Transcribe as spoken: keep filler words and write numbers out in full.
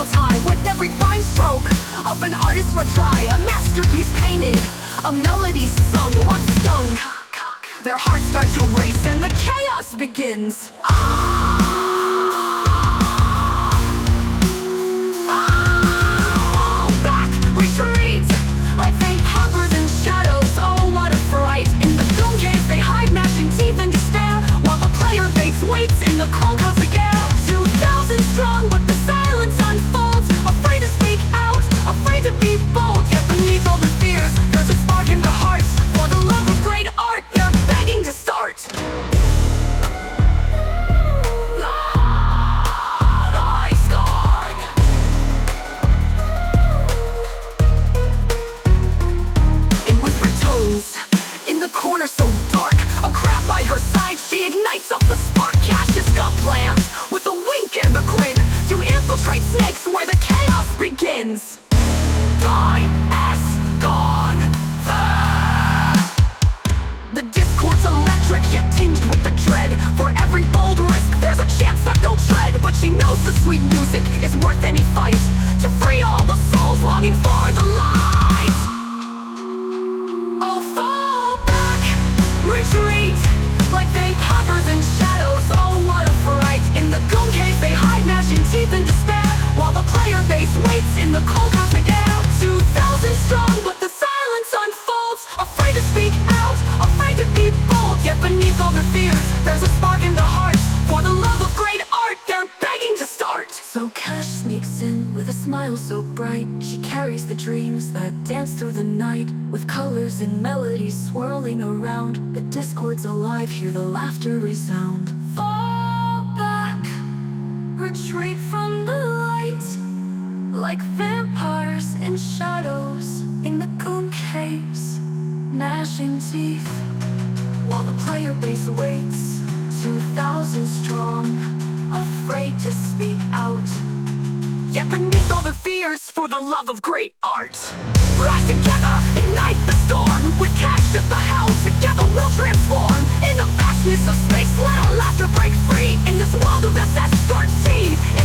tie with every fine stroke of an artist's retry. A masterpiece painted, a melody sung, one stung. Their hearts start to race and the chaos begins. Ah, back, retreat, like faint hovers in shadows. Oh, what a fright! In the doom cave they hide, gnashing teeth in despair, while the player base waits in the cold cosmic air. Two thousand strong, but the silence unfolds. Afraid to speak out, afraid to be bold. Yet beneath all the fears, there's a spark in the hearts. For the love of great art, they're begging to start. Corner so dark, a crab by her side, she ignites up the spark. Cassius got plans, with a wink and a grin, to infiltrate snakes where the chaos begins. Time has gone fast. The discord's electric, yet tinged with the dread. For every bold risk, there's a chance that they'll tread. But she knows the sweet music is worth any fight, to free all the souls longing for the light. Oh, fall back, retreat, like faint hovers in shadows. Oh, what a fright! In the goon cave they hide, gnashing teeth in despair, while the player base waits in the cold cosmic air. Two thousand strong, but the silence unfolds. Afraid to speak out, afraid to be bold. Yet beneath all the fears, there's a spark in the hearts. For the love of great art, they're begging to start. So Cash sneaks in with a smile so bright. She carries the dreams that dance through the night, with colors and melodies swirling around. The discord's alive, hear the laughter resound. Fall back, retreat from the light, like vampires in shadows in the goon caves, gnashing teeth, while the player base waits. Two thousand strong, afraid to speak out. Yet beneath all the fears, for the love of great art, rise together, ignite the storm. With Cash at the helm, together we'll transform. In the vastness of space, let our laughter break free. In this world of S S thirteen,